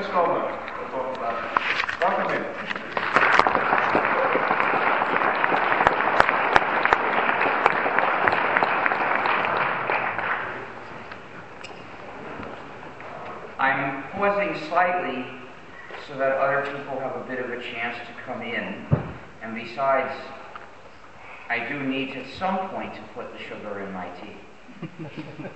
Stoller will talk about it. Welcome in. I'm pausing slightly so that other people have a bit of a chance to come in. And besides, I do need at some point to put the sugar in my tea.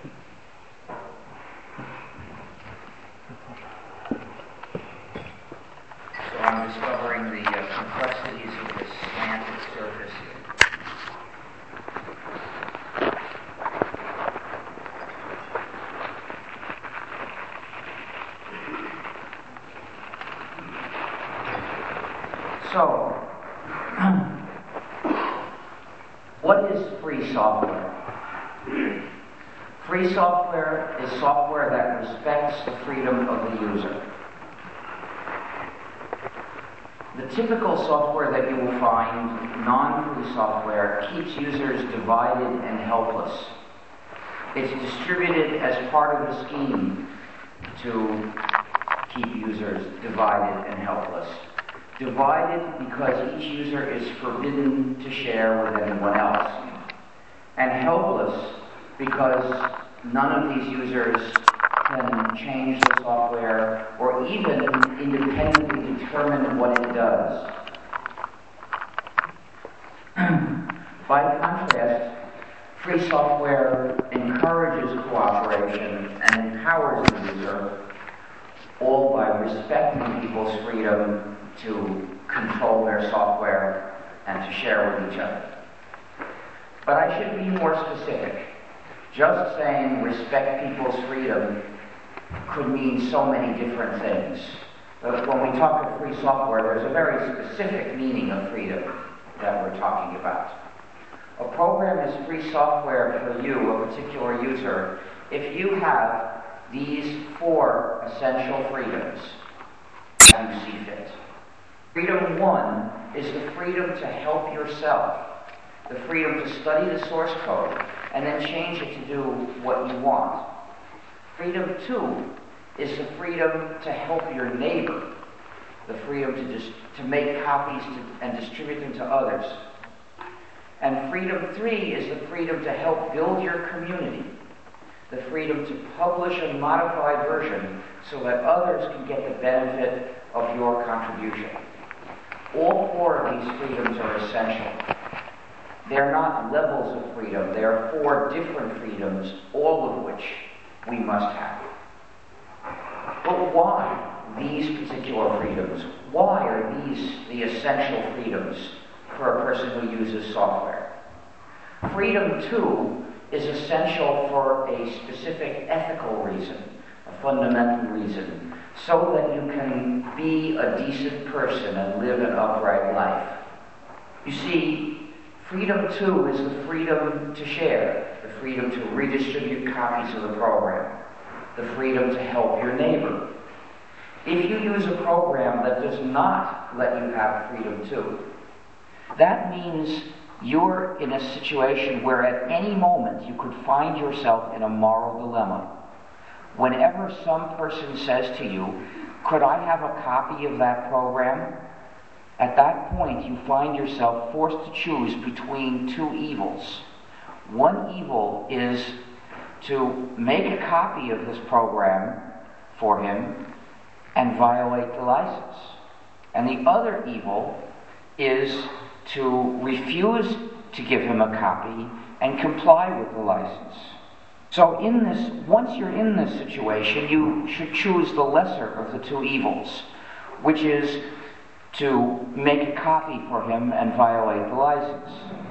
So I'm discovering the complexities of this slanted surface here. So, what is free software? Free software is software that respects the freedom of the user. The typical software that you will find, non-free software, keeps users divided and helpless. It's distributed as part of the scheme to keep users divided and helpless. Divided because each user is forbidden to share with anyone else. And helpless because none of these users can change the software or even independently determine what it does. By contrast, free software encourages cooperation and empowers the user, all by respecting people's freedom to control their software and to share with each other. But I should be more specific. Just saying respect people's freedom could mean so many different things. When we talk of free software, there's a very specific meaning of freedom that we're talking about. A program is free software for you, a particular user, if you have these 4 essential freedoms as you see fit. Freedom 1 is the freedom to help yourself, the freedom to study the source code and then change it to do what you want. Freedom 2 is the freedom to help your neighbor, the freedom to make copies and distribute them to others. And freedom 3 is the freedom to help build your community, the freedom to publish a modified version so that others can get the benefit of your contribution. All 4 of these freedoms are essential. They're not levels of freedom. They are 4 different freedoms, all of which we must have. But why these particular freedoms? Why are these the essential freedoms for a person who uses software? Freedom 2 is essential for a specific ethical reason, a fundamental reason, so that you can be a decent person and live an upright life. You see, freedom 2 is the freedom to share, the freedom to redistribute copies of the program, the freedom to help your neighbor. If you use a program that does not let you have freedom 2, that means you're in a situation where at any moment you could find yourself in a moral dilemma. Whenever some person says to you, "Could I have a copy of that program?" At that point, you find yourself forced to choose between 2 evils. One evil is to make a copy of this program for him and violate the license. And the other evil is to refuse to give him a copy and comply with the license. So once you're in this situation, you should choose the lesser of the 2 evils, which is to make a copy for him and violate the license.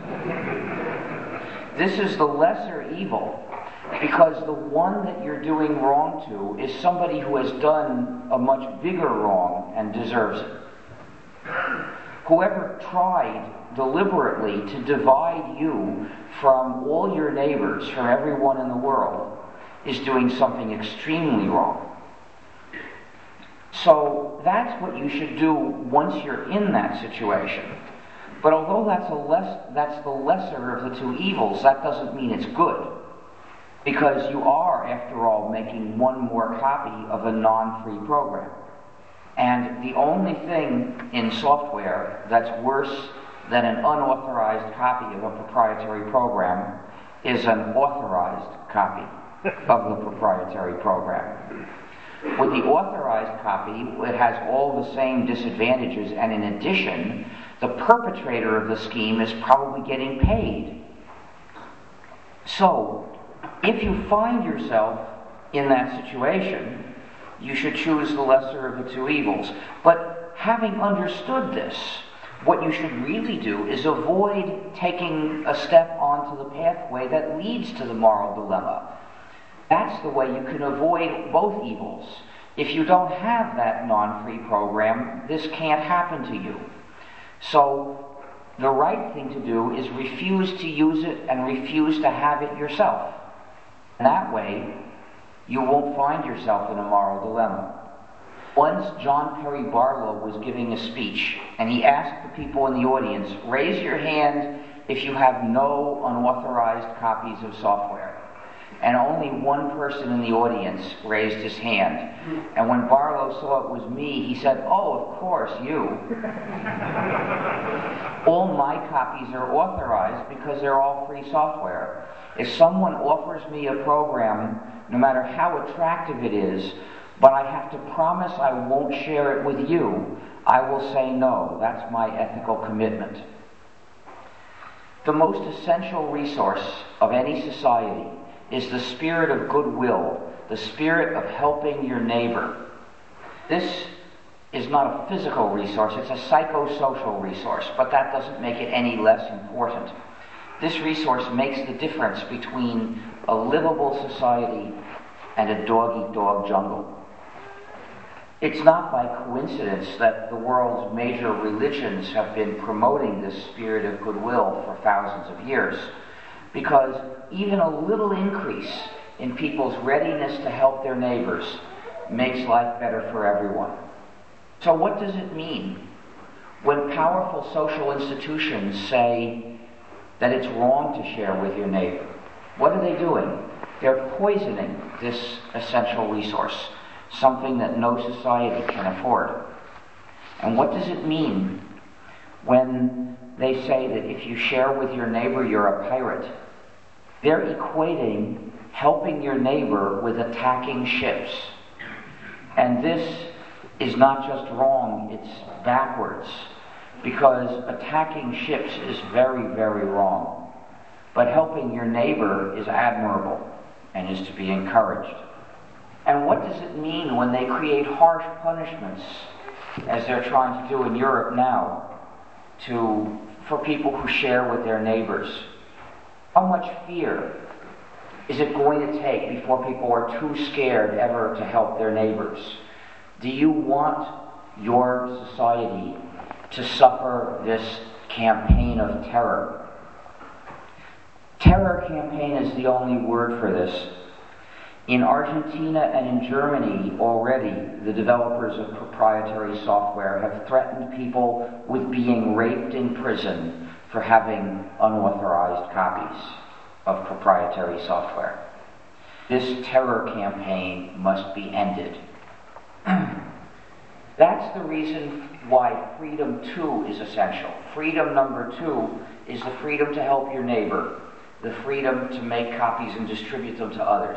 This is the lesser evil because the one that you're doing wrong to is somebody who has done a much bigger wrong and deserves it. Whoever tried deliberately to divide you from all your neighbors, from everyone in the world, is doing something extremely wrong. So that's what you should do once you're in that situation. But although that's the lesser of the 2 evils, that doesn't mean it's good. Because you are, after all, making one more copy of a non-free program. And the only thing in software that's worse than an unauthorized copy of a proprietary program is an authorized copy of the proprietary program. With the authorized copy, it has all the same disadvantages, and in addition, the perpetrator of the scheme is probably getting paid. So, if you find yourself in that situation, you should choose the lesser of the two evils. But having understood this, what you should really do is avoid taking a step onto the pathway that leads to the moral dilemma. That's the way you can avoid both evils. If you don't have that non-free program, this can't happen to you. So the right thing to do is refuse to use it and refuse to have it yourself. And that way, you won't find yourself in a moral dilemma. Once John Perry Barlow was giving a speech, and he asked the people in the audience, raise your hand if you have no unauthorized copies of software. And only one person in the audience raised his hand. And when Barlow saw it was me, he said, oh, of course, you. All my copies are authorized because they're all free software. If someone offers me a program, no matter how attractive it is, but I have to promise I won't share it with you, I will say no. That's my ethical commitment. The most essential resource of any society is the spirit of goodwill, the spirit of helping your neighbor. This is not a physical resource, it's a psychosocial resource, but that doesn't make it any less important. This resource makes the difference between a livable society and a dog-eat-dog jungle. It's not by coincidence that the world's major religions have been promoting this spirit of goodwill for thousands of years, because even a little increase in people's readiness to help their neighbors makes life better for everyone. So what does it mean when powerful social institutions say that it's wrong to share with your neighbor? What are they doing? They're poisoning this essential resource, something that no society can afford. And what does it mean when they say that if you share with your neighbor, you're a pirate? They're equating helping your neighbor with attacking ships. And this is not just wrong, it's backwards. Because attacking ships is very, very wrong. But helping your neighbor is admirable and is to be encouraged. And what does it mean when they create harsh punishments, as they're trying to do in Europe now, for people who share with their neighbors? How much fear is it going to take before people are too scared ever to help their neighbors? Do you want your society to suffer this campaign of terror? Terror campaign is the only word for this. In Argentina and in Germany already, the developers of proprietary software have threatened people with being raped in prison for having unauthorized copies of proprietary software. This terror campaign must be ended. That's the reason why freedom 2 is essential. Freedom number 2 is the freedom to help your neighbor, the freedom to make copies and distribute them to others.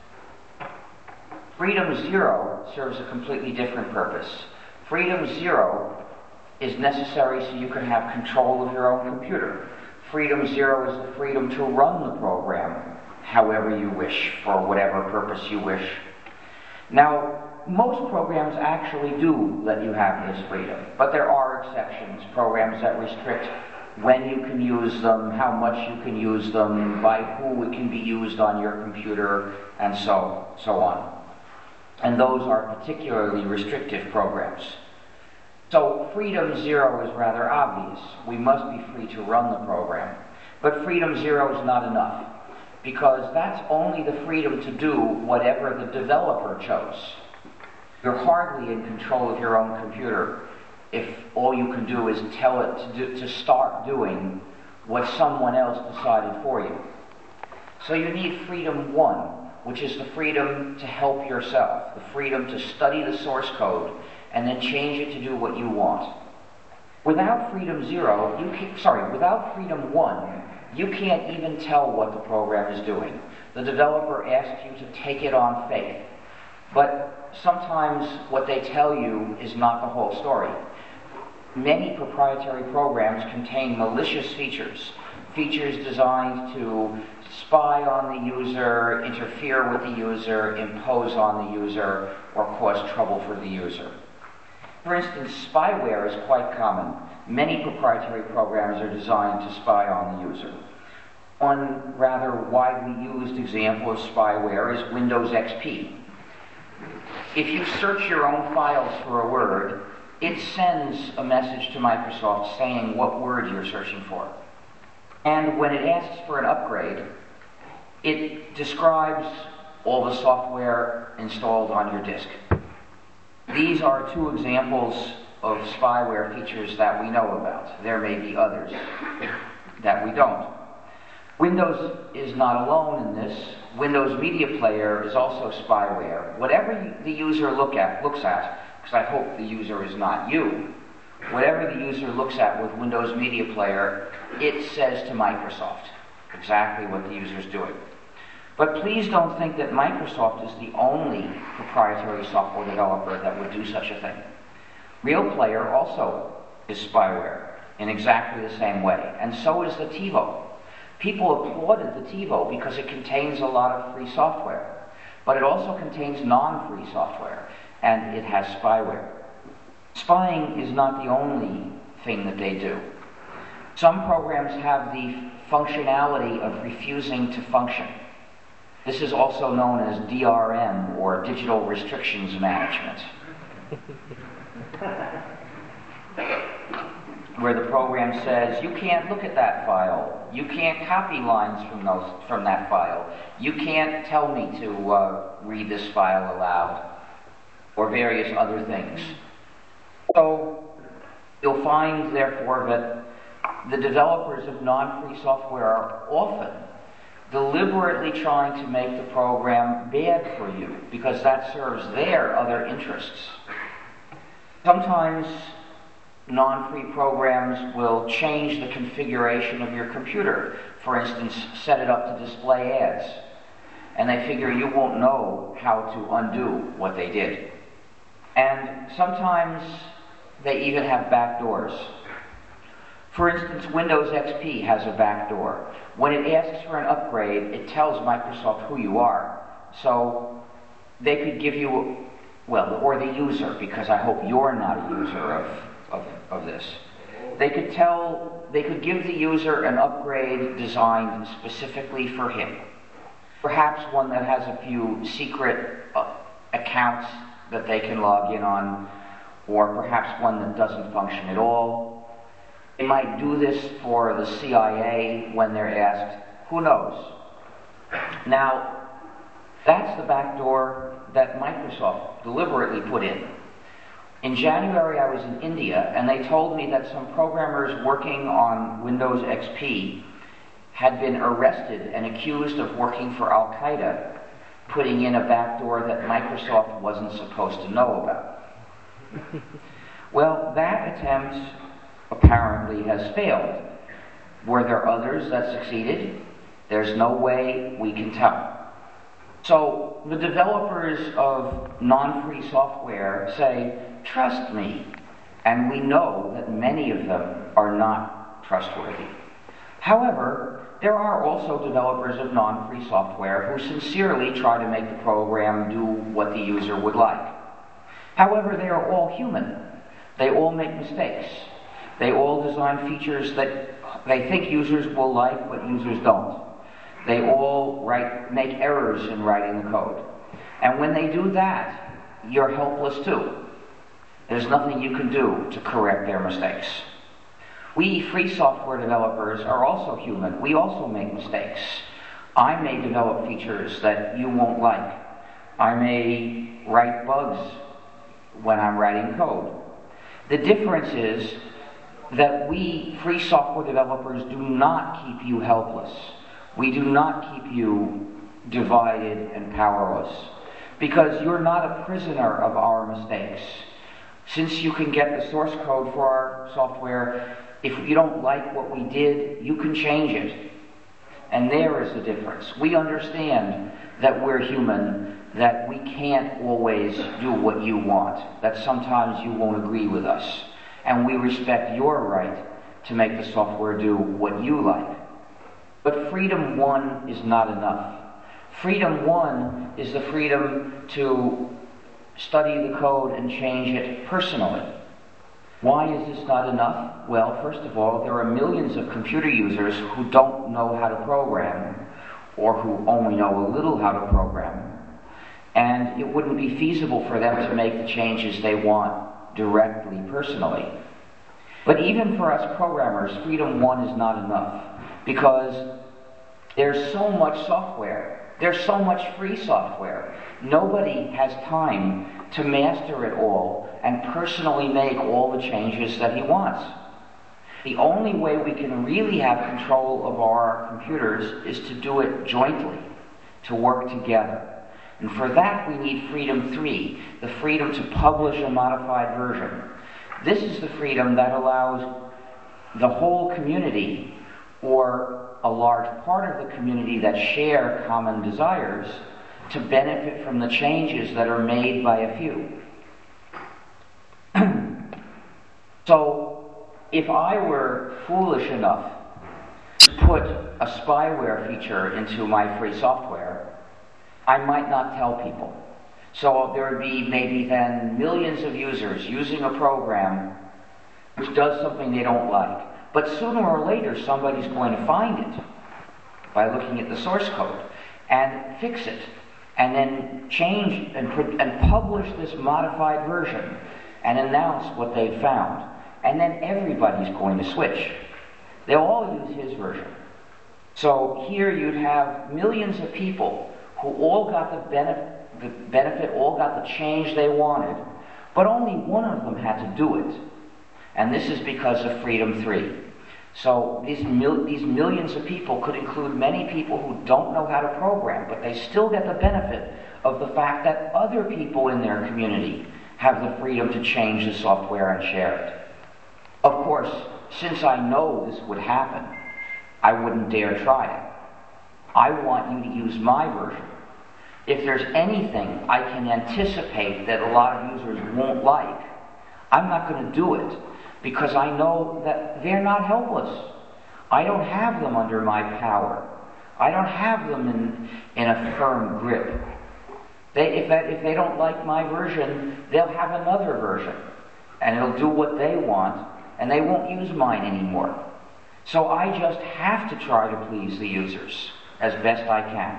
Freedom 0 serves a completely different purpose. Freedom 0 is necessary so you can have control of your own computer. Freedom 0 is the freedom to run the program however you wish, for whatever purpose you wish. Now, most programs actually do let you have this freedom, but there are exceptions, programs that restrict when you can use them, how much you can use them, by who it can be used on your computer, and so on. And those are particularly restrictive programs. So freedom 0 is rather obvious. We must be free to run the program. But freedom 0 is not enough, because that's only the freedom to do whatever the developer chose. You're hardly in control of your own computer if all you can do is tell it to start doing what someone else decided for you. So you need freedom 1, which is the freedom to help yourself, the freedom to study the source code and then change it to do what you want. Without Freedom 1, you can't even tell what the program is doing. The developer asks you to take it on faith. But sometimes what they tell you is not the whole story. Many proprietary programs contain malicious features designed to spy on the user, interfere with the user, impose on the user, or cause trouble for the user. For instance, spyware is quite common. Many proprietary programs are designed to spy on the user. One rather widely used example of spyware is Windows XP. If you search your own files for a word, it sends a message to Microsoft saying what word you're searching for. And when it asks for an upgrade, it describes all the software installed on your disk. These are two examples of spyware features that we know about. There may be others that we don't. Windows is not alone in this. Windows Media Player is also spyware. Whatever the user looks at, because I hope the user is not you, whatever the user looks at with Windows Media Player, it says to Microsoft exactly what the user is doing. But please don't think that Microsoft is the only proprietary software developer that would do such a thing. RealPlayer also is spyware in exactly the same way, and so is the TiVo. People applauded the TiVo because it contains a lot of free software, but it also contains non-free software, and it has spyware. Spying is not the only thing that they do. Some programs have the functionality of refusing to function. This is also known as DRM, or Digital Restrictions Management, where the program says, you can't look at that file, you can't copy lines from that file, you can't tell me to read this file aloud, or various other things. So you'll find, therefore, that the developers of non-free software are often deliberately trying to make the program bad for you, because that serves their other interests. Sometimes non-free programs will change the configuration of your computer. For instance, set it up to display ads. And they figure you won't know how to undo what they did. And sometimes they even have backdoors. For instance, Windows XP has a backdoor. When it asks for an upgrade, it tells Microsoft who you are. So they could give you, well, or the user, because I hope you're not a user of this. They could give the user an upgrade designed specifically for him. Perhaps one that has a few secret accounts that they can log in on, or perhaps one that doesn't function at all. They might do this for the CIA when they're asked, who knows? Now, that's the backdoor that Microsoft deliberately put in. In January, I was in India, and they told me that some programmers working on Windows XP had been arrested and accused of working for Al-Qaeda, putting in a backdoor that Microsoft wasn't supposed to know about. Well, that attempt apparently has failed. Were there others that succeeded? There's no way we can tell. So the developers of non-free software say, trust me, and we know that many of them are not trustworthy. However, there are also developers of non-free software who sincerely try to make the program do what the user would like. However, they are all human. They all make mistakes. They all design features that they think users will like, but users don't. They all make errors in writing the code. And when they do that, you're helpless too. There's nothing you can do to correct their mistakes. We free software developers are also human. We also make mistakes. I may develop features that you won't like. I may write bugs when I'm writing code. The difference is that we free software developers do not keep you helpless. We do not keep you divided and powerless, because you're not a prisoner of our mistakes. Since you can get the source code for our software, if you don't like what we did, you can change it. And there is the difference. We understand that we're human, that we can't always do what you want, that sometimes you won't agree with us. And we respect your right to make the software do what you like. But freedom one is not enough. Freedom one is the freedom to study the code and change it personally. Why is this not enough? Well, first of all, there are millions of computer users who don't know how to program, or who only know a little how to program, and it wouldn't be feasible for them to make the changes they want directly, personally. But even for us programmers, freedom one is not enough, because there's so much software. There's so much free software. Nobody has time to master it all and personally make all the changes that he wants. The only way we can really have control of our computers is to do it jointly, to work together. And for that we need freedom 3, the freedom to publish a modified version. This is the freedom that allows the whole community, or a large part of the community that share common desires, to benefit from the changes that are made by a few. So, if I were foolish enough to put a spyware feature into my free software, I might not tell people. So there would be maybe then millions of users using a program which does something they don't like. But sooner or later, somebody's going to find it by looking at the source code and fix it, and then change and publish this modified version and announce what they've found. And then everybody's going to switch. They'll all use his version. So here you'd have millions of people who all got the benefit, all got the change they wanted, but only one of them had to do it. And this is because of freedom 3. So these millions of people could include many people who don't know how to program, but they still get the benefit of the fact that other people in their community have the freedom to change the software and share it. Of course, since I know this would happen, I wouldn't dare try it. I want you to use my version. If there's anything I can anticipate that a lot of users won't like, I'm not going to do it, because I know that they're not helpless. I don't have them under my power. I don't have them in a firm grip. If they don't like my version, they'll have another version, and it'll do what they want, and they won't use mine anymore. So I just have to try to please the users as best I can.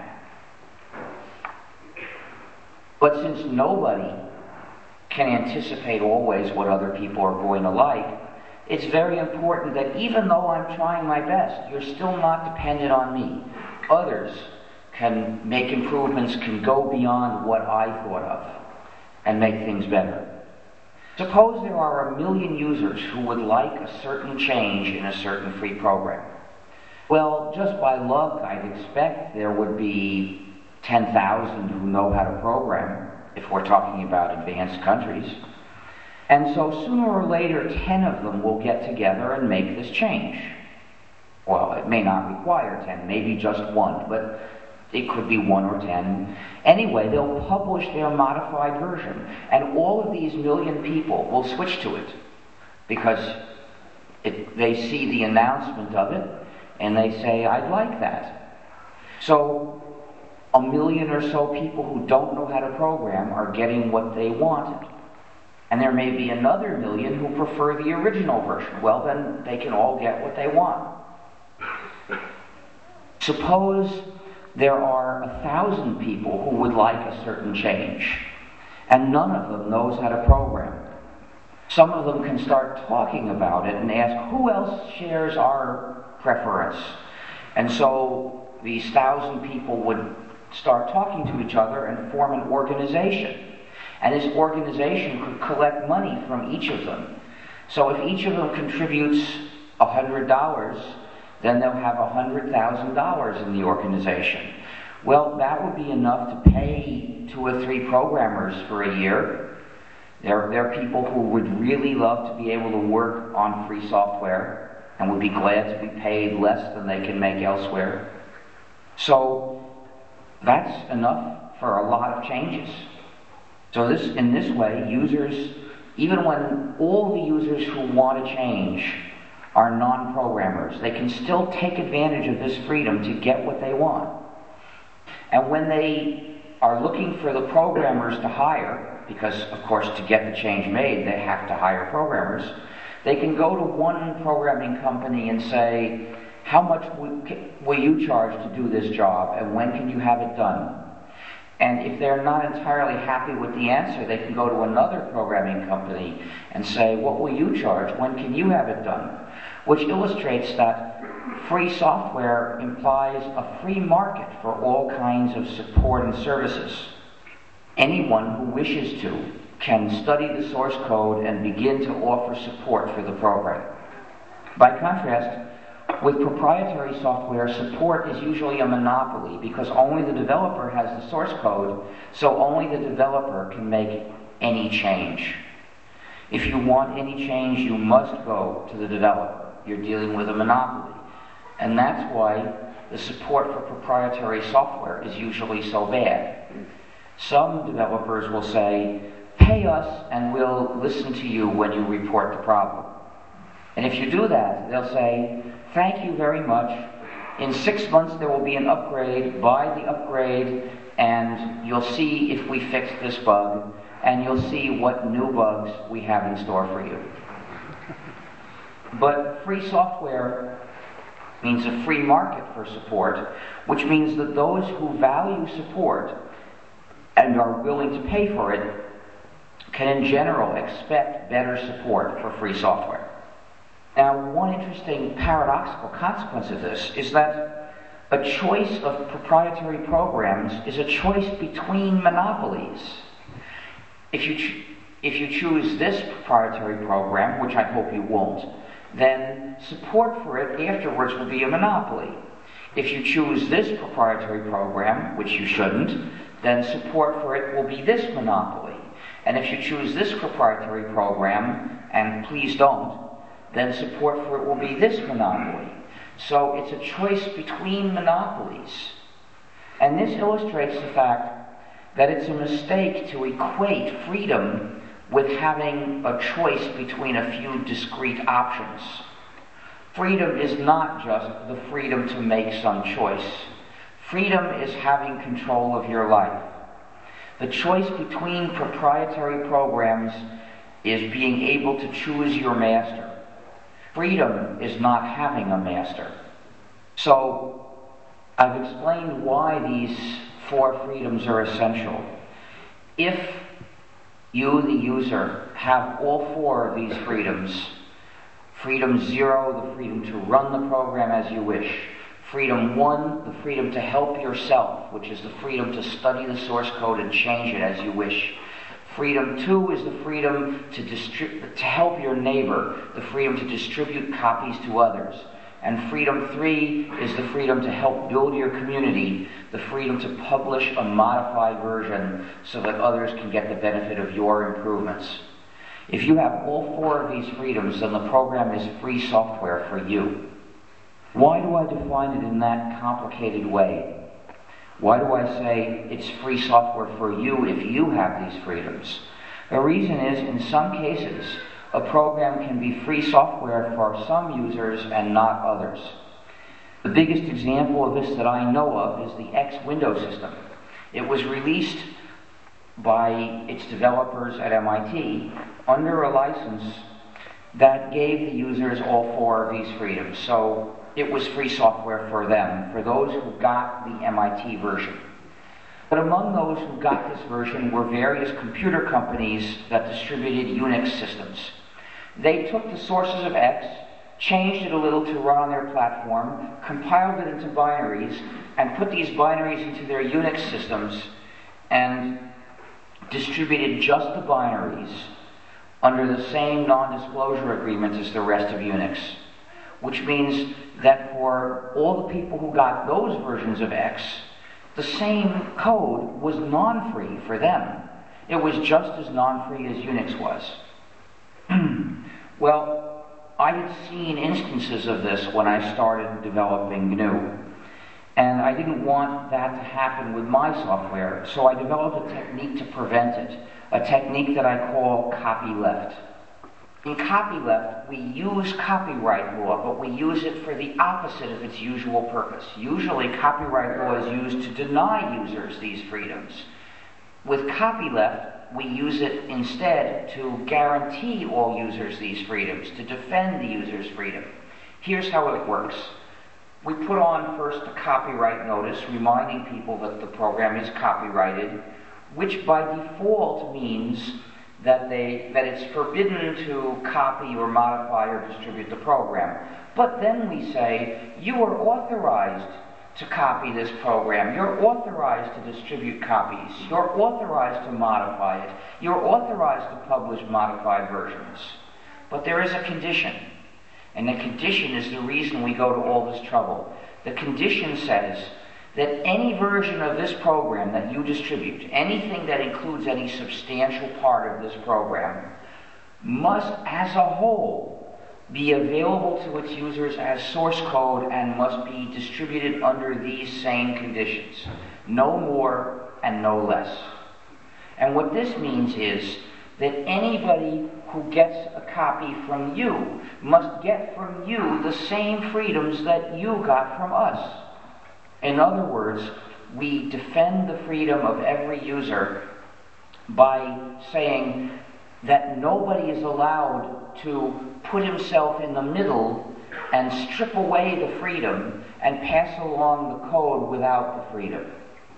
But since nobody can anticipate always what other people are going to like, it's very important that even though I'm trying my best, you're still not dependent on me. Others can make improvements, can go beyond what I thought of, and make things better. Suppose there are 1 million users who would like a certain change in a certain free program. Well, just by luck, I'd expect there would be 10,000 who know how to program, if we're talking about advanced countries. And so sooner or later, 10 of them will get together and make this change. Well, it may not require 10, maybe just 1, but it could be 1 or 10. Anyway, they'll publish their modified version, and all of these 1 million people will switch to it, because they see the announcement of it, and they say, I'd like that. So 1 million or so people who don't know how to program are getting what they wanted. And there may be another 1 million who prefer the original version. Well, then they can all get what they want. Suppose there are 1,000 people who would like a certain change, and none of them knows how to program. Some of them can start talking about it and ask, who else shares our preference? And so these 1,000 people would start talking to each other and form an organization. And this organization could collect money from each of them. So if each of them contributes $100, then they'll have $100,000 in the organization. Well, that would be enough to pay 2 or 3 programmers for a year. There are people who would really love to be able to work on free software and would be glad to be paid less than they can make elsewhere. So that's enough for a lot of changes. So in this way, users, even when all the users who want to change are non-programmers, they can still take advantage of this freedom to get what they want. And when they are looking for the programmers to hire, because of course to get the change made they have to hire programmers, they can go to one programming company and say, how much will you charge to do this job, and when can you have it done? And if they're not entirely happy with the answer, they can go to another programming company and say, what will you charge? When can you have it done? Which illustrates that free software implies a free market for all kinds of support and services. Anyone who wishes to can study the source code and begin to offer support for the program. By contrast, with proprietary software, support is usually a monopoly because only the developer has the source code, so only the developer can make any change. If you want any change, you must go to the developer. You're dealing with a monopoly. And that's why the support for proprietary software is usually so bad. Some developers will say, pay us and we'll listen to you when you report the problem. And if you do that, they'll say, thank you very much. In 6 months there will be an upgrade. Buy the upgrade and you'll see if we fixed this bug, and you'll see what new bugs we have in store for you. But free software means a free market for support, which means that those who value support and are willing to pay for it can in general expect better support for free software. Now, one interesting paradoxical consequence of this is that a choice of proprietary programs is a choice between monopolies. If you choose this proprietary program, which I hope you won't, then support for it afterwards will be a monopoly. If you choose this proprietary program, which you shouldn't, then support for it will be this monopoly. And if you choose this proprietary program, and please don't, then support for it will be this monopoly. So it's a choice between monopolies. And this illustrates the fact that it's a mistake to equate freedom with having a choice between a few discrete options. Freedom is not just the freedom to make some choice. Freedom is having control of your life. The choice between proprietary programs is being able to choose your master. Freedom is not having a master. So, I've explained why these 4 freedoms are essential. If you, the user, have all 4 of these freedoms, freedom 0, the freedom to run the program as you wish. Freedom 1, the freedom to help yourself, which is the freedom to study the source code and change it as you wish. Freedom 2 is the freedom to help your neighbor, the freedom to distribute copies to others. And freedom 3 is the freedom to help build your community, the freedom to publish a modified version so that others can get the benefit of your improvements. If you have all 4 of these freedoms, then the program is free software for you. Why do I define it in that complicated way? Why do I say it's free software for you if you have these freedoms? The reason is, in some cases, a program can be free software for some users and not others. The biggest example of this that I know of is the X window system. It was released by its developers at MIT under a license that gave the users all 4 of these freedoms. So it was free software for them, for those who got the MIT version. But among those who got this version were various computer companies that distributed Unix systems. They took the sources of X, changed it a little to run on their platform, compiled it into binaries, and put these binaries into their Unix systems, and distributed just the binaries under the same non-disclosure agreement as the rest of Unix. Which means that for all the people who got those versions of X, the same code was non-free for them. It was just as non-free as Unix was. Well, I had seen instances of this when I started developing GNU, and I didn't want that to happen with my software, so I developed a technique to prevent it, a technique that I call copyleft. In copyleft, we use copyright law, but we use it for the opposite of its usual purpose. Usually, copyright law is used to deny users these freedoms. With copyleft, we use it instead to guarantee all users these freedoms, to defend the user's freedom. Here's how it works. We put on first a copyright notice reminding people that the program is copyrighted, which by default means that it's forbidden to copy or modify or distribute the program. But then we say, you are authorized to copy this program. You're authorized to distribute copies. You're authorized to modify it. You're authorized to publish modified versions. But there is a condition. And the condition is the reason we go to all this trouble. The condition says that any version of this program that you distribute, anything that includes any substantial part of this program, must as a whole be available to its users as source code and must be distributed under these same conditions. No more and no less. And what this means is that anybody who gets a copy from you must get from you the same freedoms that you got from us. In other words, we defend the freedom of every user by saying that nobody is allowed to put himself in the middle and strip away the freedom and pass along the code without the freedom.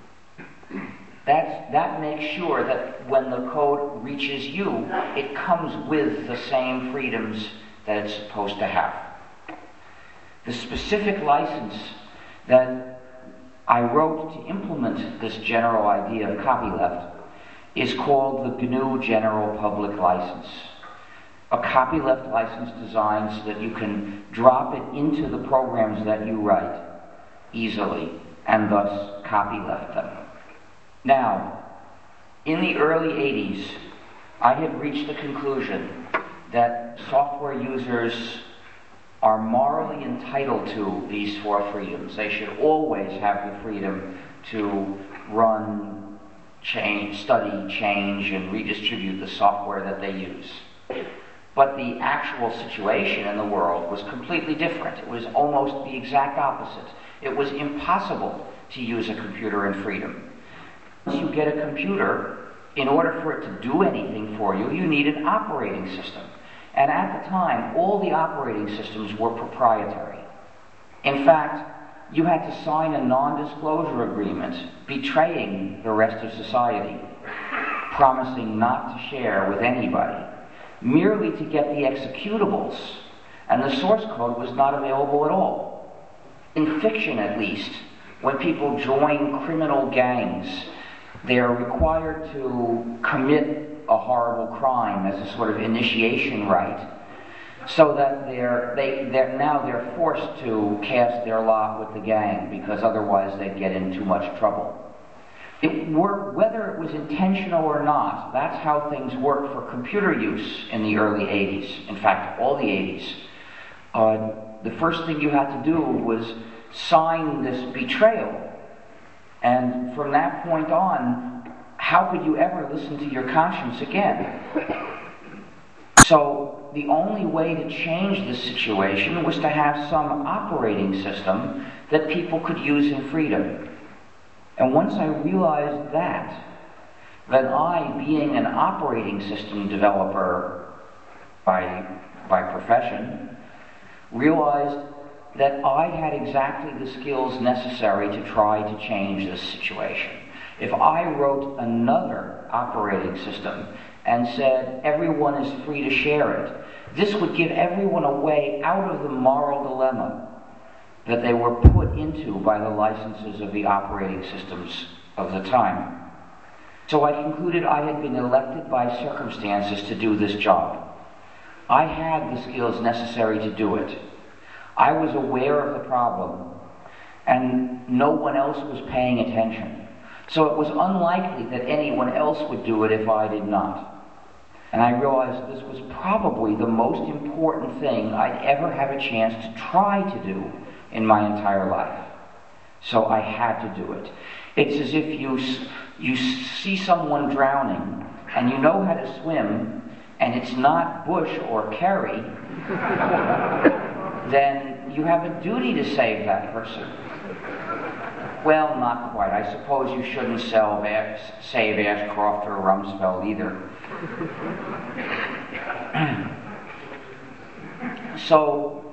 That makes sure that when the code reaches you, it comes with the same freedoms that it's supposed to have. The specific license that I wrote to implement this general idea of copyleft is called the GNU General Public License. A copyleft license designed so that you can drop it into the programs that you write easily and thus copyleft them. Now, in the early 80s, I had reached the conclusion that software users are morally entitled to these four freedoms. They should always have the freedom to run, change, study, change, and redistribute the software that they use. But the actual situation in the world was completely different. It was almost the exact opposite. It was impossible to use a computer in freedom. Once you get a computer, in order for it to do anything for you, you need an operating system. And at the time, all the operating systems were proprietary. In fact, you had to sign a non-disclosure agreement betraying the rest of society, promising not to share with anybody, merely to get the executables, and the source code was not available at all. In fiction, at least, when people join criminal gangs, they are required to commit a horrible crime as a sort of initiation rite, so that they're forced to cast their lot with the gang, because otherwise they'd get in too much trouble. Whether it was intentional or not, that's how things worked for computer use in the early 80s. In fact, all the 80s. The first thing you had to do was sign this betrayal. And from that point on, how could you ever listen to your conscience again? So the only way to change this situation was to have some operating system that people could use in freedom. And once I realized that, then I, being an operating system developer by profession, realized that I had exactly the skills necessary to try to change this situation. If I wrote another operating system and said everyone is free to share it, this would give everyone a way out of the moral dilemma that they were put into by the licenses of the operating systems of the time. So I concluded I had been elected by circumstances to do this job. I had the skills necessary to do it. I was aware of the problem, and no one else was paying attention. So it was unlikely that anyone else would do it if I did not. And I realized this was probably the most important thing I'd ever have a chance to try to do in my entire life. So I had to do it. It's as if you see someone drowning and you know how to swim, and it's not Bush or Kerry, then you have a duty to save that person. Well, not quite. I suppose you shouldn't save Ashcroft or Rumsfeld either. So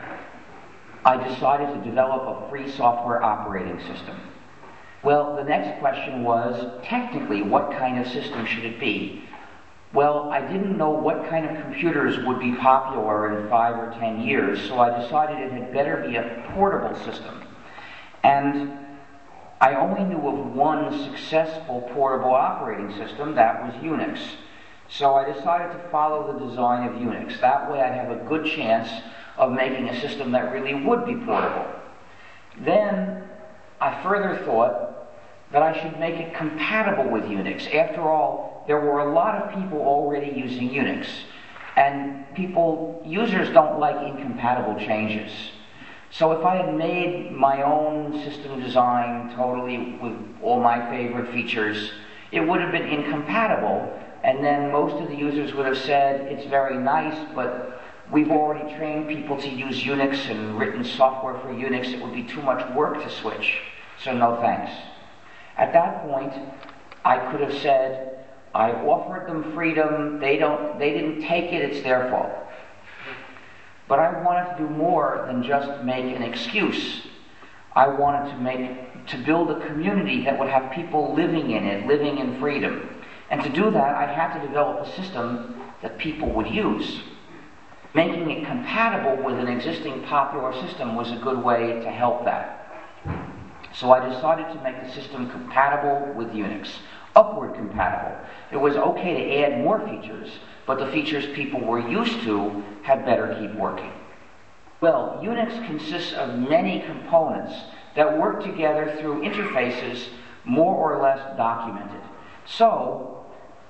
I decided to develop a free software operating system. Well, the next question was, technically, what kind of system should it be? Well, I didn't know what kind of computers would be popular in 5 or 10 years, so I decided it had better be a portable system. And I only knew of one successful portable operating system, that was Unix. So I decided to follow the design of Unix. That way I'd have a good chance of making a system that really would be portable. Then I further thought that I should make it compatible with Unix. After all, there were a lot of people already using Unix, and users don't like incompatible changes. So if I had made my own system design totally with all my favorite features, it would have been incompatible, and then most of the users would have said, it's very nice, but we've already trained people to use Unix and written software for Unix. It would be too much work to switch, so no thanks. At that point, I could have said, I offered them freedom, they didn't take it, it's their fault. But I wanted to do more than just make an excuse. I wanted to build a community that would have people living in it, living in freedom. And to do that, I had to develop a system that people would use. Making it compatible with an existing popular system was a good way to help that. So I decided to make the system compatible with Unix, upward compatible. It was okay to add more features, but the features people were used to had better keep working. Well, Unix consists of many components that work together through interfaces more or less documented. So,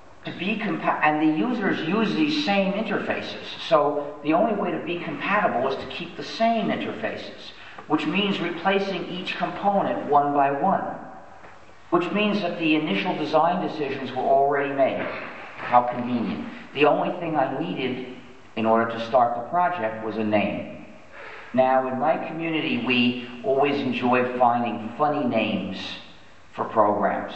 and the users use these same interfaces. So the only way to be compatible is to keep the same interfaces, which means replacing each component one by one, which means that the initial design decisions were already made. How convenient. The only thing I needed in order to start the project was a name. Now, in my community, we always enjoy finding funny names for programs.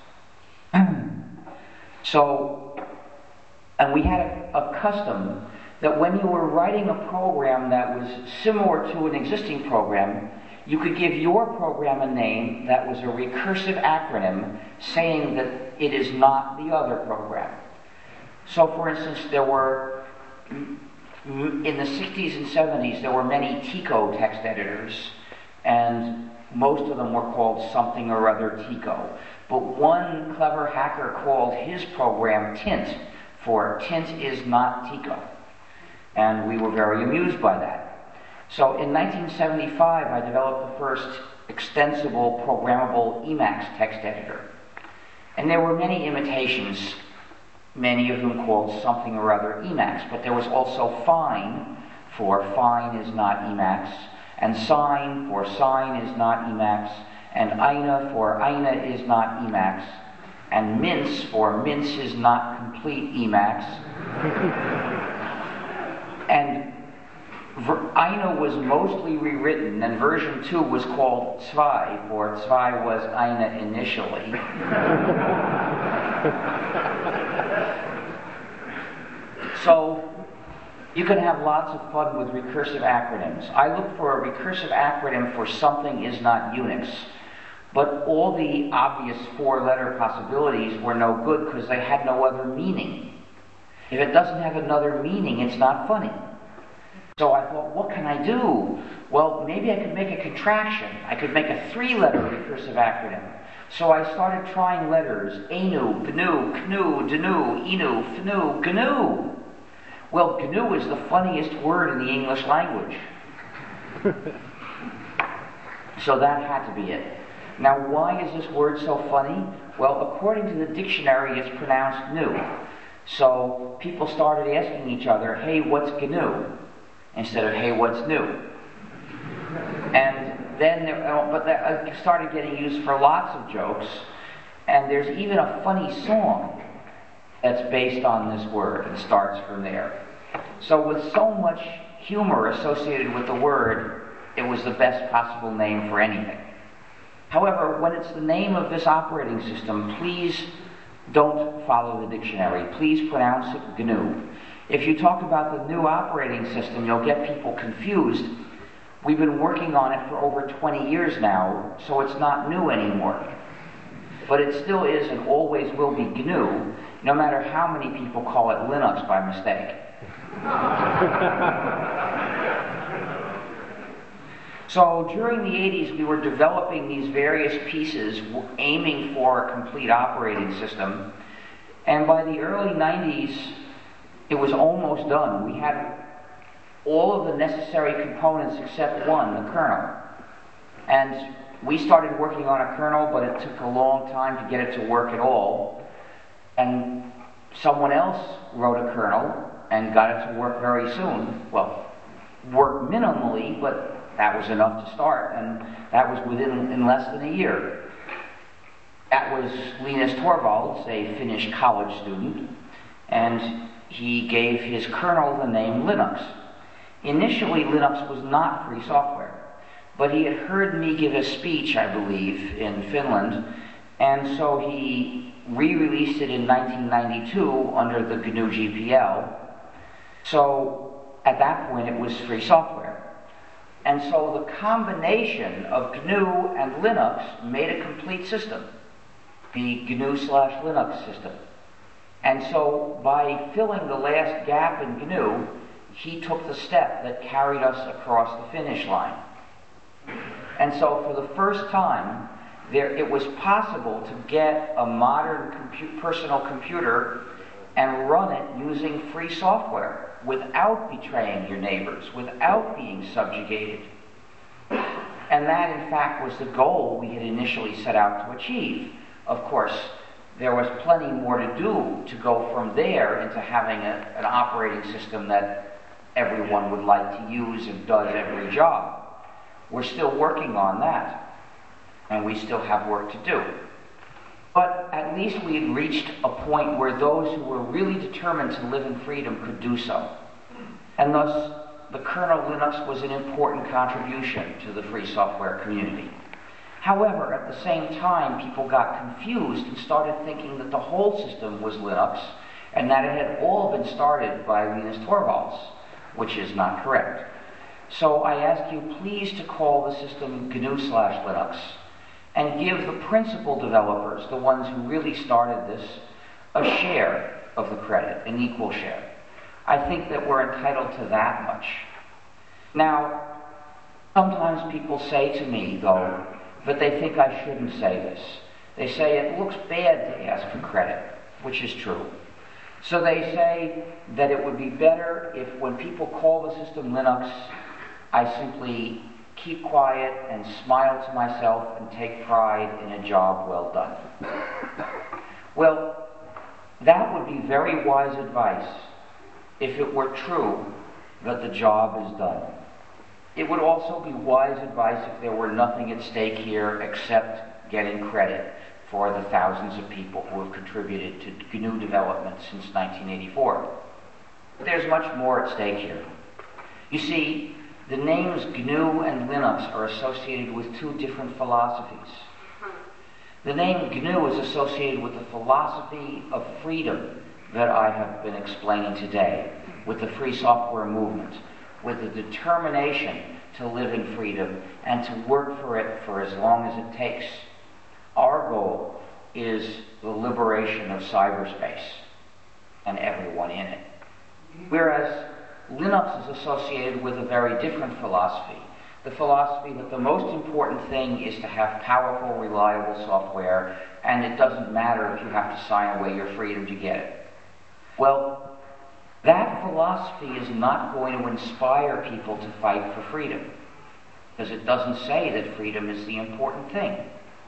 And we had a custom that when you were writing a program that was similar to an existing program, you could give your program a name that was a recursive acronym saying that it is not the other program. So, for instance, in the 60s and 70s, there were many Tico text editors, and most of them were called something or other Tico. But one clever hacker called his program Tint, for Tint is not Tico. And we were very amused by that. So in 1975, I developed the first extensible programmable Emacs text editor. And there were many imitations, many of them called something or other Emacs, but there was also Fine for Fine is not Emacs, and Sign for Sign is not Emacs, and Ina for Ina is not Emacs, and Mince for Mince is not complete Emacs. And Ina was mostly rewritten, and version 2 was called Zwei, for Zwei was Ina initially. So, you can have lots of fun with recursive acronyms. I looked for a recursive acronym for something is not Unix, but all the obvious 4-letter possibilities were no good because they had no other meaning. If it doesn't have another meaning, it's not funny. So I thought, what can I do? Well, maybe I could make a contraction. I could make a 3-letter recursive acronym. So I started trying letters. Anu, Bnu, Knu, Dnu, Inu, Fnu, Gnu. Well, GNU is the funniest word in the English language. So that had to be it. Now, why is this word so funny? Well, according to the dictionary, it's pronounced GNU. So people started asking each other, hey, what's GNU? Instead of, hey, what's new? And then, that started getting used for lots of jokes. And there's even a funny song that's based on this word and starts from there. So with so much humor associated with the word, it was the best possible name for anything. However, when it's the name of this operating system, please don't follow the dictionary. Please pronounce it GNU. If you talk about the new operating system, you'll get people confused. We've been working on it for over 20 years now, so it's not new anymore. But it still is and always will be GNU, no matter how many people call it Linux by mistake. So during the 80s, we were developing these various pieces, aiming for a complete operating system. And by the early 90s, it was almost done. We had all of the necessary components except one, the kernel. And we started working on a kernel, but it took a long time to get it to work at all. And someone else wrote a kernel and got it to work very soon. Well, worked minimally, but that was enough to start, and that was in less than a year. That was Linus Torvalds, a Finnish college student, and he gave his kernel the name Linux. Initially, Linux was not free software, but he had heard me give a speech, I believe, in Finland, and so he re-released it in 1992 under the GNU GPL. So at that point, it was free software. And so the combination of GNU and Linux made a complete system, the GNU/Linux system. And so by filling the last gap in GNU, he took the step that carried us across the finish line. And so for the first time, it was possible to get a modern personal computer and run it using free software without betraying your neighbors, without being subjugated. And that, in fact, was the goal we had initially set out to achieve. Of course, there was plenty more to do to go from there into having an operating system that everyone would like to use and does every job. We're still working on that, and we still have work to do. But at least we had reached a point where those who were really determined to live in freedom could do so. And thus, the kernel Linux was an important contribution to the free software community. However, at the same time, people got confused and started thinking that the whole system was Linux and that it had all been started by Linus Torvalds, which is not correct. So I ask you please to call the system GNU/Linux and give the principal developers, the ones who really started this, a share of the credit, an equal share. I think that we're entitled to that much. Now, sometimes people say to me, though, that they think I shouldn't say this. They say it looks bad to ask for credit, which is true. So they say that it would be better if when people call the system Linux, I simply keep quiet and smile to myself and take pride in a job well done. Well, that would be very wise advice if it were true that the job is done. It would also be wise advice if there were nothing at stake here except getting credit for the thousands of people who have contributed to GNU development since 1984. But there's much more at stake here. You see, the names GNU and Linux are associated with two different philosophies. The name GNU is associated with the philosophy of freedom that I have been explaining today, with the free software movement, with the determination to live in freedom and to work for it for as long as it takes. Our goal is the liberation of cyberspace and everyone in it. Whereas Linux is associated with a very different philosophy. The philosophy that the most important thing is to have powerful, reliable software, and it doesn't matter if you have to sign away your freedom to get it. Well, that philosophy is not going to inspire people to fight for freedom, because it doesn't say that freedom is the important thing.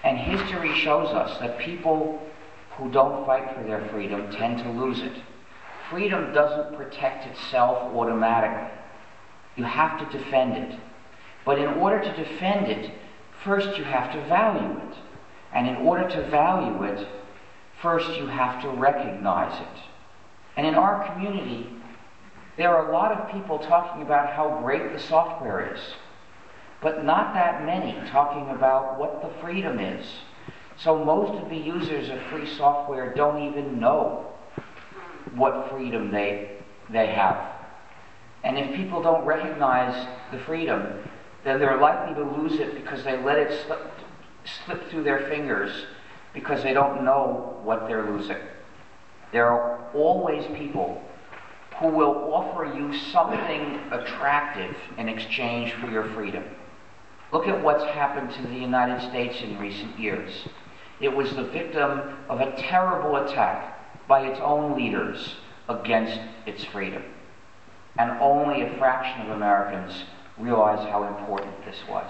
And history shows us that people who don't fight for their freedom tend to lose it. Freedom doesn't protect itself automatically. You have to defend it. But in order to defend it, first you have to value it. And in order to value it, first you have to recognize it. And in our community, there are a lot of people talking about how great the software is, but not that many talking about what the freedom is. So most of the users of free software don't even know what freedom they have. And if people don't recognize the freedom, then they're likely to lose it because they let it slip through their fingers because they don't know what they're losing. There are always people who will offer you something attractive in exchange for your freedom. Look at what's happened to the United States in recent years. It was the victim of a terrible attack by its own leaders against its freedom. And only a fraction of Americans realize how important this was.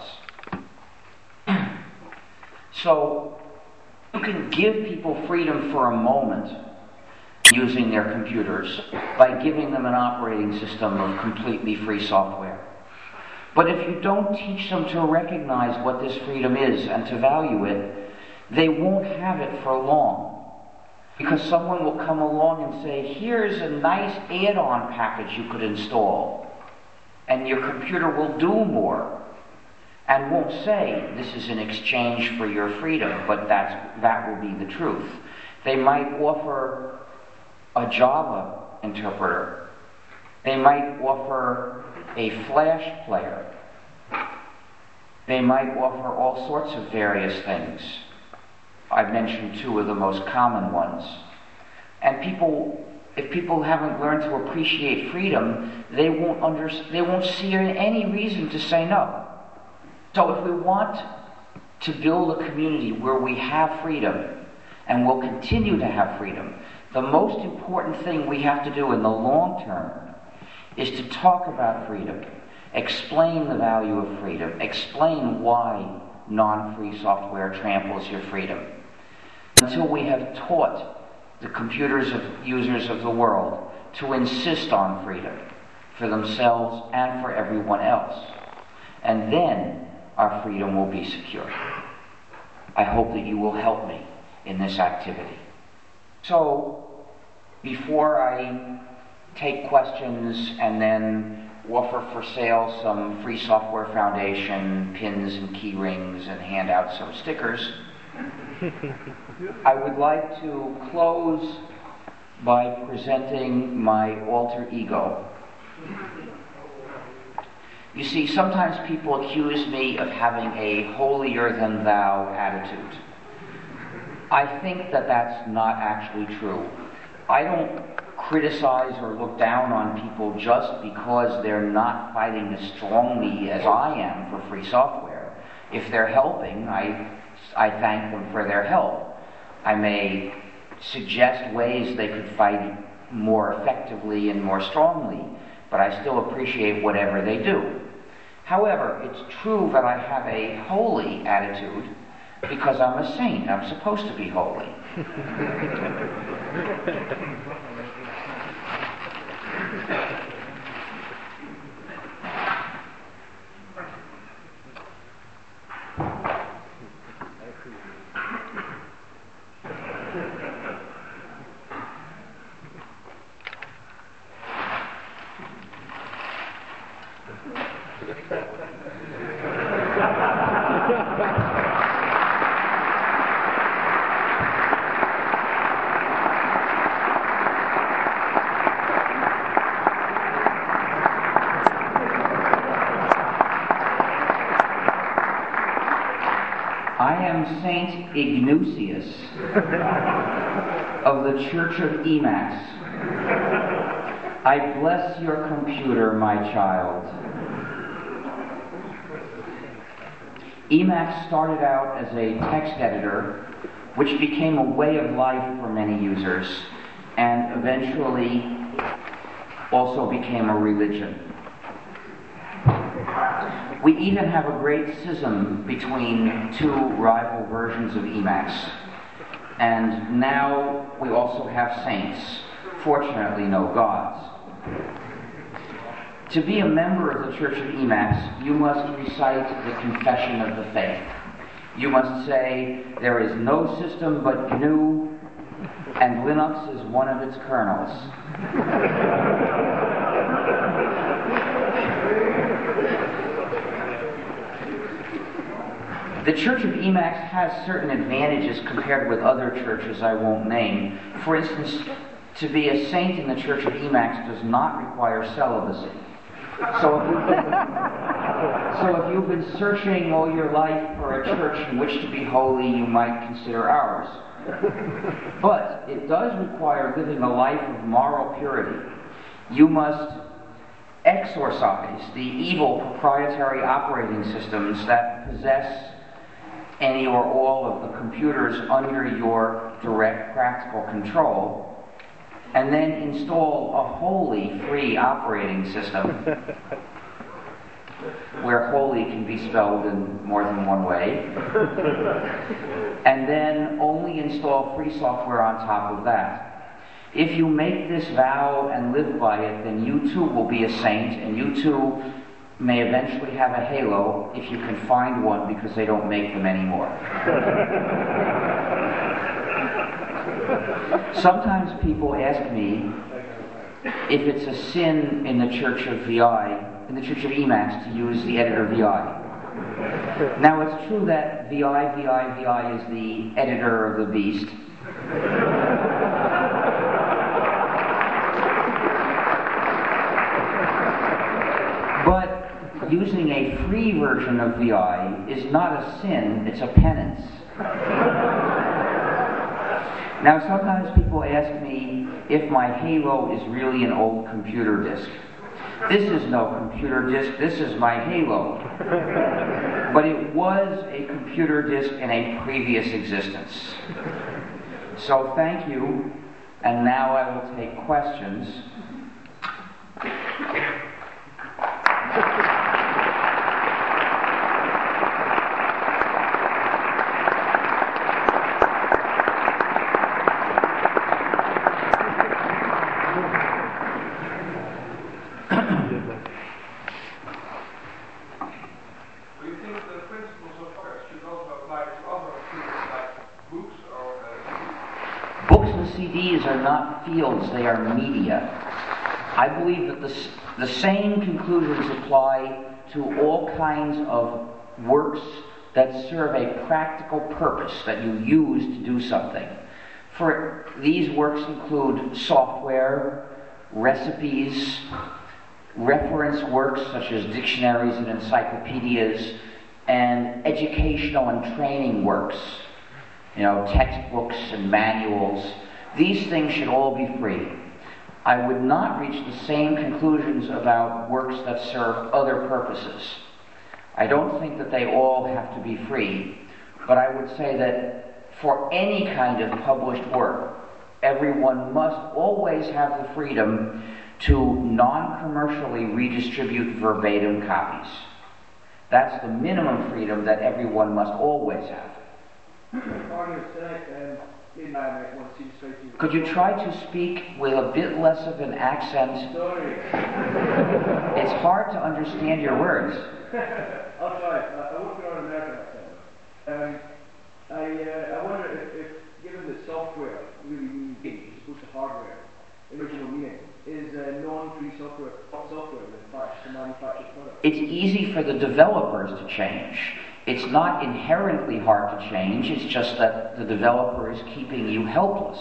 So, you can give people freedom for a moment using their computers by giving them an operating system of completely free software. But if you don't teach them to recognize what this freedom is and to value it, they won't have it for long. Because someone will come along and say, here's a nice add-on package you could install, and your computer will do more, and won't say this is in exchange for your freedom, but that will be the truth. They might offer a Java interpreter. They might offer a Flash player. They might offer all sorts of various things. I've mentioned two of the most common ones. And if people haven't learned to appreciate freedom, they won't see any reason to say no. So if we want to build a community where we have freedom, and will continue to have freedom, the most important thing we have to do in the long term is to talk about freedom, explain the value of freedom, explain why non-free software tramples your freedom. Until we have taught the users of the world to insist on freedom for themselves and for everyone else. And then our freedom will be secure. I hope that you will help me in this activity. So, before I take questions and then offer for sale some Free Software Foundation pins and key rings and hand out some stickers, I would like to close by presenting my alter ego. You see, sometimes people accuse me of having a holier-than-thou attitude. I think that that's not actually true. I don't criticize or look down on people just because they're not fighting as strongly as I am for free software. If they're helping, I thank them for their help. I may suggest ways they could fight more effectively and more strongly, but I still appreciate whatever they do. However, it's true that I have a holy attitude because I'm a saint. I'm supposed to be holy. Saint Ignatius of the Church of Emacs. I bless your computer, my child. Emacs started out as a text editor, which became a way of life for many users, and eventually also became a religion. We even have a great schism between two rival versions of Emacs. And now we also have saints, fortunately no gods. To be a member of the Church of Emacs, you must recite the Confession of the Faith. You must say, there is no system but GNU, and Linux is one of its kernels. The Church of Emacs has certain advantages compared with other churches I won't name. For instance, to be a saint in the Church of Emacs does not require celibacy. So if you've been searching all your life for a church in which to be holy, you might consider ours. But it does require living a life of moral purity. You must exorcise the evil proprietary operating systems that possess any or all of the computers under your direct practical control, and then install a wholly free operating system, where holy can be spelled in more than one way, and then only install free software on top of that. If you make this vow and live by it, then you too will be a saint, and you too may eventually have a halo if you can find one, because they don't make them anymore. Sometimes people ask me if it's a sin in the Church of VI, in the Church of Emacs, to use the editor VI. Now it's true that VI is the editor of the beast. But using a free version of VI is not a sin, it's a penance. Now sometimes people ask me if my Halo is really an old computer disk. This is no computer disk, this is my Halo. But it was a computer disk in a previous existence. So thank you, and now I will take questions. CDs are not fields, they are media. I believe that the same conclusions apply to all kinds of works that serve a practical purpose that you use to do something. For these works include software, recipes, reference works such as dictionaries and encyclopedias, and educational and training works, textbooks and manuals. These things should all be free. I would not reach the same conclusions about works that serve other purposes. I don't think that they all have to be free, but I would say that for any kind of published work, everyone must always have the freedom to non-commercially redistribute verbatim copies. That's the minimum freedom that everyone must always have. Could you try to speak with a bit less of an accent? Sorry. It's hard to understand your words. I'll try. I won't put on an American accent. I wonder if given that software really means as opposed to hardware, original meaning, is non-free software attached to manufactured products? It's easy for the developers to change. It's not inherently hard to change, it's just that the developer is keeping you helpless.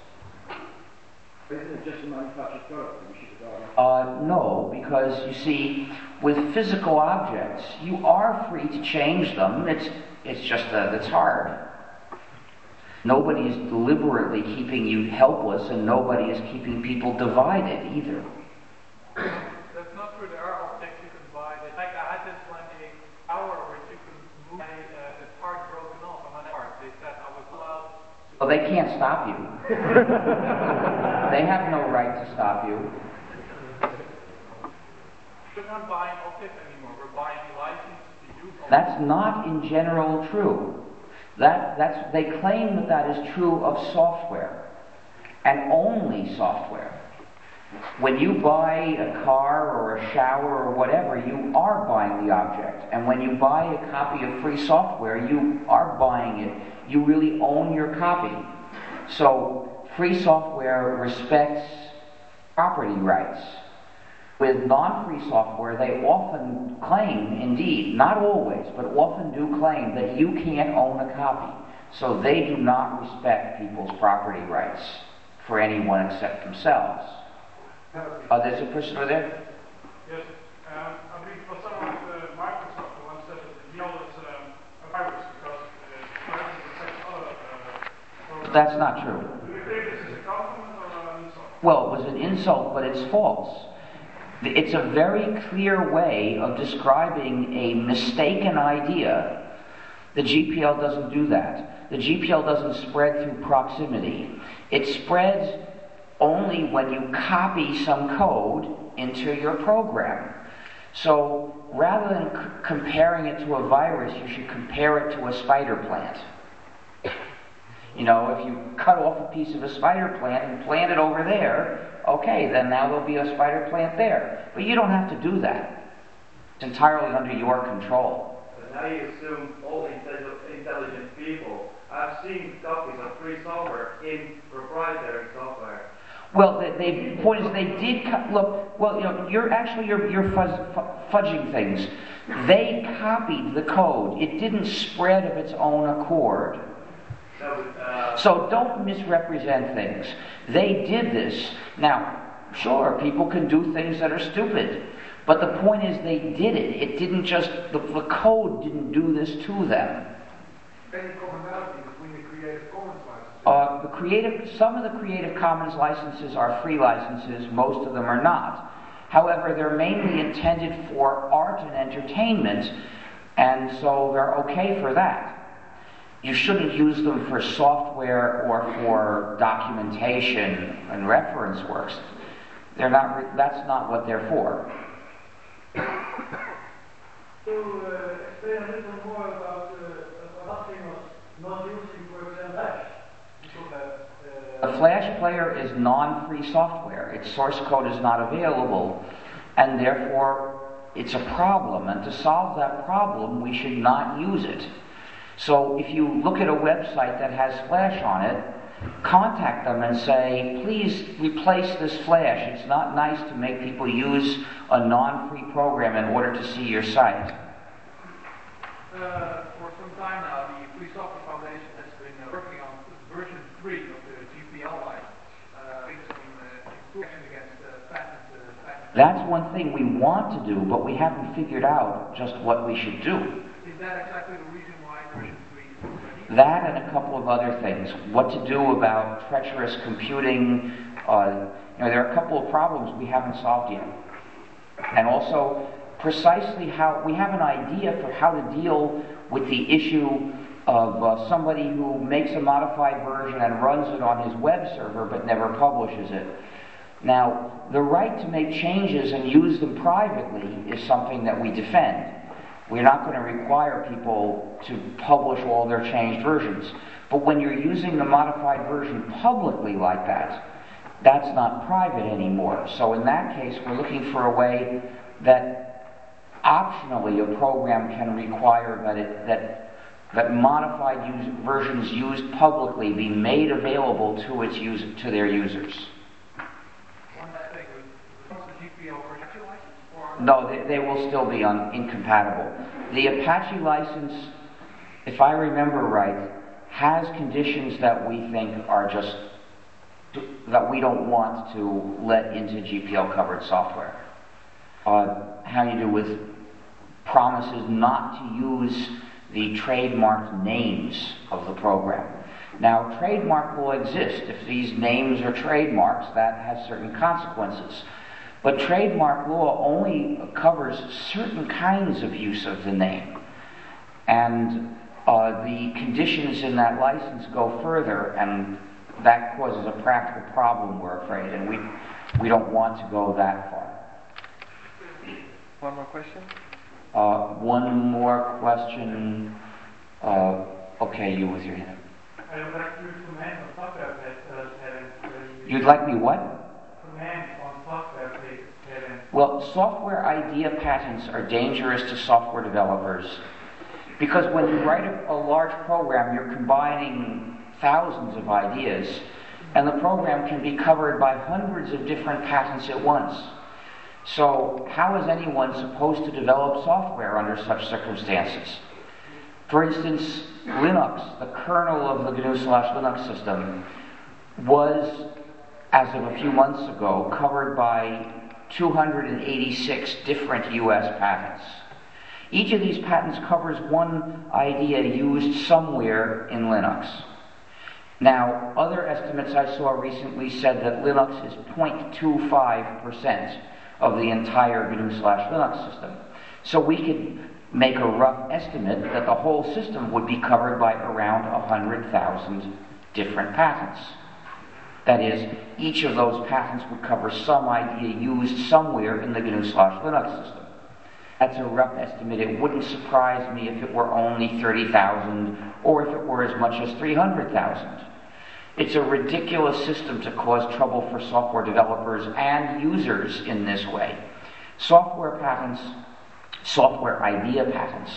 Isn't it just a manufactured product that we should regard? No, because you see, with physical objects, you are free to change them. It's just that it's hard. Nobody is deliberately keeping you helpless, and nobody is keeping people divided either. That's not true. There are objects you can buy. Like I had this one hour where you could move the part broken off on my part. They said I was allowed to. Well, they can't stop you. They have no right to stop you. We're not buying objects anymore. We're buying licenses to use objects. That's not in general true. They claim that is true of software, and only software. When you buy a car or a shower or whatever, you are buying the object. And when you buy a copy of free software, you are buying it. You really own your copy. So, free software respects property rights. With non-free software, they often claim, indeed, not always, but often do claim that you can't own a copy. So they do not respect people's property rights for anyone except themselves. There's a person over there? Yes. I believe for someone at Microsoft who once said that the Yale is a virus because viruses affect other programs. That's not true. Do you think this is a compliment or an insult? Well, it was an insult, but it's false. It's a very clear way of describing a mistaken idea. The GPL doesn't do that. The GPL doesn't spread through proximity. It spreads only when you copy some code into your program. So rather than comparing it to a virus, you should compare it to a spider plant. You know, if you cut off a piece of a spider plant and plant it over there, okay, then now there'll be a spider plant there. But you don't have to do that. It's entirely under your control. But now you assume all intelligent people. I've seen copies of free software in proprietary software. Well, the point is they did look. Well, you know, you're fudging things. They copied the code. It didn't spread of its own accord. So don't misrepresent things. They did this. Now, sure, people can do things that are stupid, but the point is they did it. It didn't just the code didn't do this to them. Any commonality between the Creative Commons licenses? Some of the Creative Commons licenses are free licenses, most of them are not. However, they're mainly intended for art and entertainment, and so they're okay for that. You shouldn't use them for software or for documentation and reference works. They're not. That's not what they're for. To explain a little more about nothing was not using, for example, Flash. A Flash player is non-free software. Its source code is not available, and therefore it's a problem. And to solve that problem, we should not use it. So if you look at a website that has Flash on it, contact them and say, please replace this Flash. It's not nice to make people use a non-free program in order to see your site. For some time now, the Free Software Foundation has been working on version 3 of the GPL license, some improvements against patent. That's one thing we want to do, but we haven't figured out just what we should do. Is that exactly the reason why version 3 is ready? That and a couple of other things. What to do about treacherous computing. There are a couple of problems we haven't solved yet. And also, precisely how we have an idea for how to deal with the issue of somebody who makes a modified version and runs it on his web server but never publishes it. Now, the right to make changes and use them privately is something that we defend. We're not going to require people to publish all their changed versions. But when you're using the modified version publicly like that, that's not private anymore. So in that case, we're looking for a way that optionally a program can require that modified versions used publicly be made available to their users. One last thing, was the GPL for Apache license? Or No, they will still be incompatible. The Apache license, if I remember right, has conditions that we think are just that we don't want to let into GPL covered software. How you do with promises not to use the trademarked names of the program. Now, trademark will exist. If these names are trademarks, that has certain consequences. But trademark law only covers certain kinds of use of the name. And the conditions in that license go further, and that causes a practical problem, we're afraid, and we don't want to go that far. One more question? One more question. Okay, you with your hand. I would like you to comment on software patents. You'd like me what? Comment on software patents. Well, software idea patents are dangerous to software developers because when you write a large program, you're combining thousands of ideas, and the program can be covered by hundreds of different patents at once. So how is anyone supposed to develop software under such circumstances? For instance, Linux, the kernel of the GNU/Linux system, was, as of a few months ago, covered by 286 different US patents. Each of these patents covers one idea used somewhere in Linux. Now, other estimates I saw recently said that Linux is 0.25% of the entire GNU/Linux system. So we could make a rough estimate that the whole system would be covered by around 100,000 different patents. That is, each of those patents would cover some idea used somewhere in the GNU/Linux system. That's a rough estimate. It wouldn't surprise me if it were only 30,000 or if it were as much as 300,000. It's a ridiculous system to cause trouble for software developers and users in this way. Software patents, software idea patents,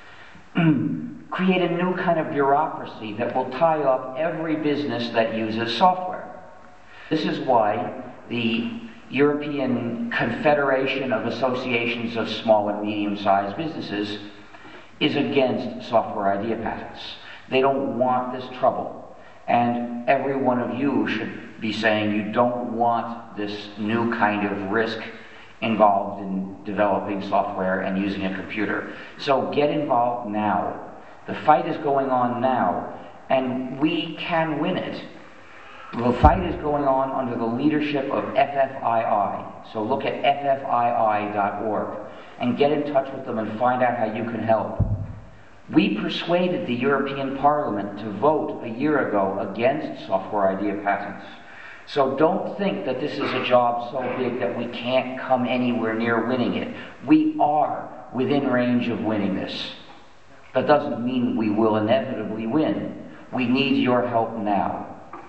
create a new kind of bureaucracy that will tie up every business that uses software. This is why the European Confederation of Associations of Small and Medium-Sized Businesses is against software idea patents. They don't want this trouble. And every one of you should be saying you don't want this new kind of risk involved in developing software and using a computer. So get involved now. The fight is going on now, and we can win it. The fight is going on under the leadership of FFII. So look at ffii.org and get in touch with them and find out how you can help. We persuaded the European Parliament to vote a year ago against software idea patents. So don't think that this is a job so big that we can't come anywhere near winning it. We are within range of winning this. That doesn't mean we will inevitably win. We need your help now.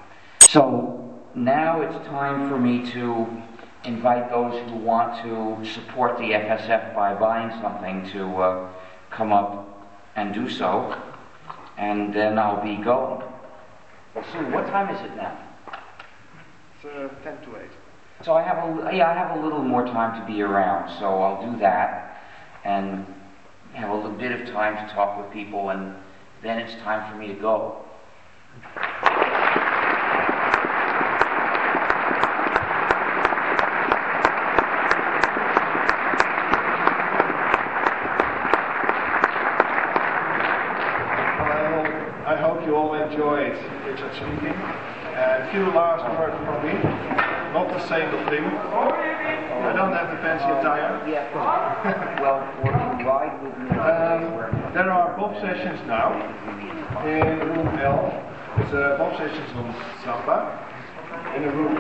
So now it's time for me to invite those who want to support the FSF by buying something to come up and do so, and then I'll be going. So what time is it now? It's 10 to 8. So I have a little more time to be around, so I'll do that and have a little bit of time to talk with people, and then it's time for me to go. I hope you all enjoyed Richard speaking. A few last words from me. Not the same thing. I don't have the fancy attire. Well, ride with me. There are Bob sessions now in room L. There's Bob sessions on Samba in the room